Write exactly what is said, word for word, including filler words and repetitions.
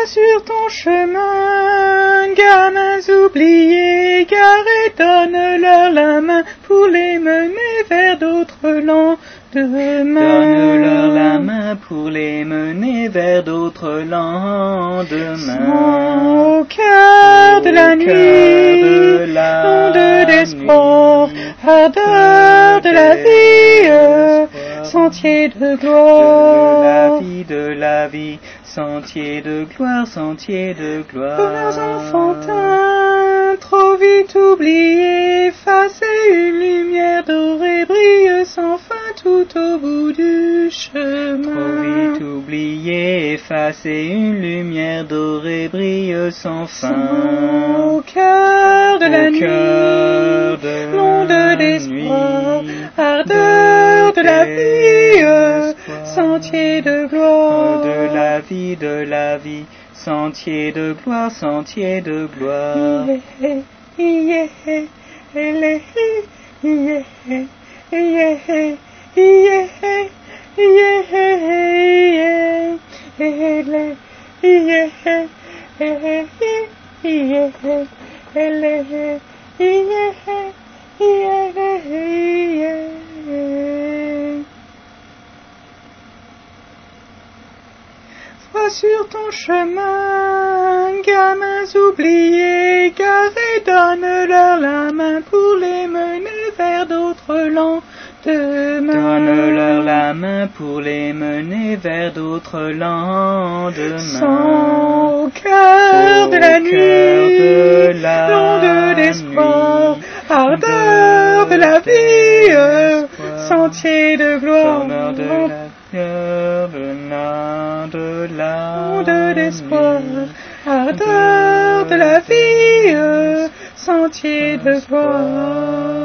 Sois sur ton chemin, gamins oubliés, garés, donne-leur la main pour les mener vers d'autres lendemains. Donne-leur la main pour les mener vers d'autres lendemains. Au cœur de la Au nuit, cœur de la onde d'espoir, nuit, ardeur de la vie, d'espoir, sentier de de la gloire. vie, de la vie, sentier de gloire, sentier de gloire. Bonheurs enfantins, trop vite oubliés, effacés, une lumière dorée brille sans fin tout au bout du chemin. Trop vite oublié, effacé, une lumière dorée brille sans fin. Au cœur de la Au cœur nuit, de l'onde la d'espoir, nuit, ardeur de la vie, d'espoir, sentier de gloire. de la vie, de la vie, sentier de gloire, sentier de gloire. Yeah, yeah, yeah, yeah, yeah, yeah, Sois sur ton chemin, gamins oubliés, garés, donne-leur la main pour les mener vers d'autres lendemains. Donne-leur la main pour les mener vers d'autres lendemains. Sans au cœur de la Au cœur nuit, de la l'onde d'espoir, nuit, ardeur de la vie, d'espoir, sentier de gloire. bonheur de la cœur de la de la Onde d'espoir, nuit, ardeur de la vie, sentier de d'espoir. gloire.